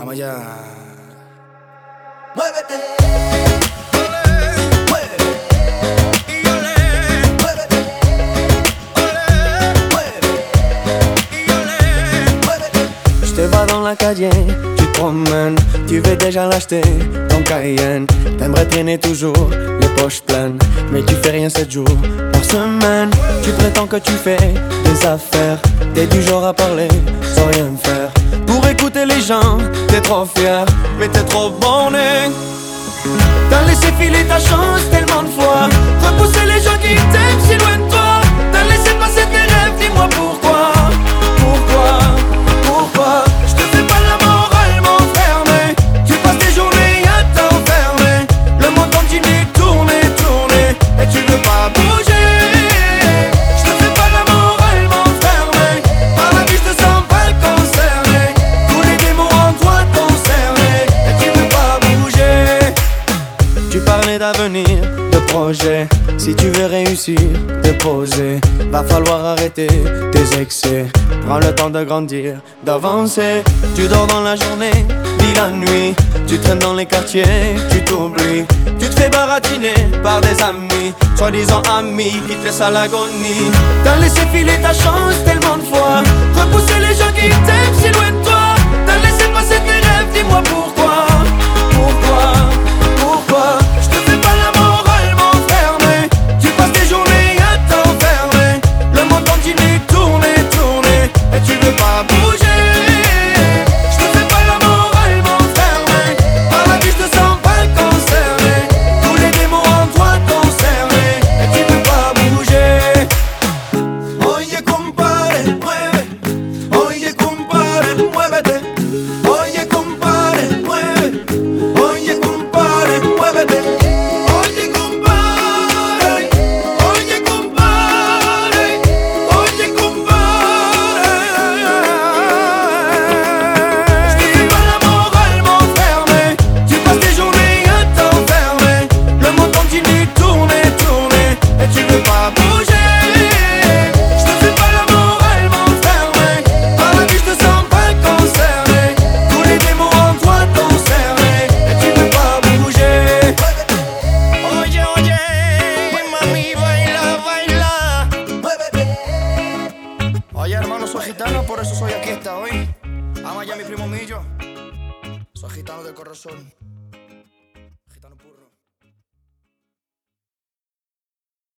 Vamos allá. Muévete. Je te vois dans la Cayenne, tu te promènes, tu veux déjà l'acheter, ton Cayenne. T'aimerais traîner toujours, les poches pleines, mais tu fais rien 7 jours par semaine. Tu prétends que tu fais des affaires, t'es du genre à parler sans rien faire. Pour écouter les gens, t'es trop fier, mais t'es trop borné. T'as laissé filer ta chance tellement de fois, repousser les gens qui t'aiment si loin de toi. T'as laissé passer tes rêves, dis-moi pourquoi. Pourquoi je te fais pas la morale m'enfermer. Tu passes tes journées à t'enfermer. Le monde continue de tourner, et tu veux pas bouger. Je te fais pas la morale m'enfermer. Par la vie je te sens pas concerné. Tous les démons en toi t'ont cerné, et tu veux pas bouger. Tu parlais d'avenir, de projet. Si tu veux réussir, te poser, va falloir arrêter tes excès. Prends le temps de grandir, d'avancer. Tu dors dans la journée, vis la nuit. Tu traînes dans les quartiers, tu t'oublies. Tu te fais baratiner par des amis, soi-disant amis, qui te laissent à l'agonie. T'as laissé filer ta chance tellement de fois, repousser les gens qui t'aiment si loin de toi. T'as laissé passer tes rêves, dis-moi pourquoi. Je te fais pas la morale m'enfermer. Tu passes tes journées à t'enfermer. Le monde continue de tourner, et tu veux pas bouger. Je te fais pas la morale m'enfermer. Par la vie je te sens pas concerné. Tous les démons en toi t'ont cerné, et tu veux pas bouger. Oye compadre, mueve. Oye compadre, muévete. Oye compadre, mueve. Oye compadre, muévete. Oye compadre, oye compadre, oye compadre. Je te fais pas la morale m'enfermer. Tu passes tes journées à t'enfermer. Le monde continue de tourner, et tu veux pas bouger. Je te fais pas la morale m'enfermer. Par la vie je te sens pas concerné. Tous les démons en toi t'ont cerné, et tu veux pas bouger. Oye, mami, baila. Oye, hermano, soy gitano, por eso soy aquí hasta hoy. Ama ya mi primo Millo. Soy gitano de corazón.